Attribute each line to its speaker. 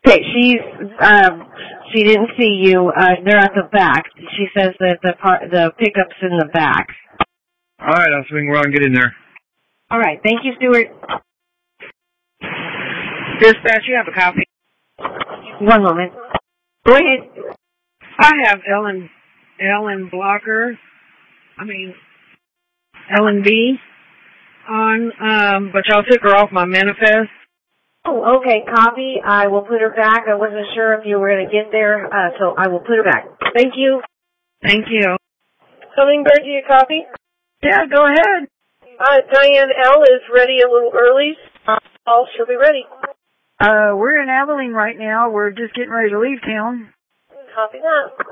Speaker 1: Okay, she didn't see you. They're at the back. She says that the pickup's in the back.
Speaker 2: All right, I'll swing around and get in there.
Speaker 1: All right, thank you, Stuart.
Speaker 3: Dispatch, you have a copy?
Speaker 1: One moment. Go ahead.
Speaker 3: I have Ellen B. on, but y'all took her off my manifest.
Speaker 1: Oh, okay, copy. I will put her back. I wasn't sure if you were going to get there, so I will put her back. Thank you.
Speaker 3: Thank you.
Speaker 4: Hummingbird, do you copy?
Speaker 3: Yeah, go ahead.
Speaker 4: Diane L. is ready a little early. She'll be ready.
Speaker 3: We're in Abilene right now. We're just getting ready to leave town.
Speaker 4: Copy that.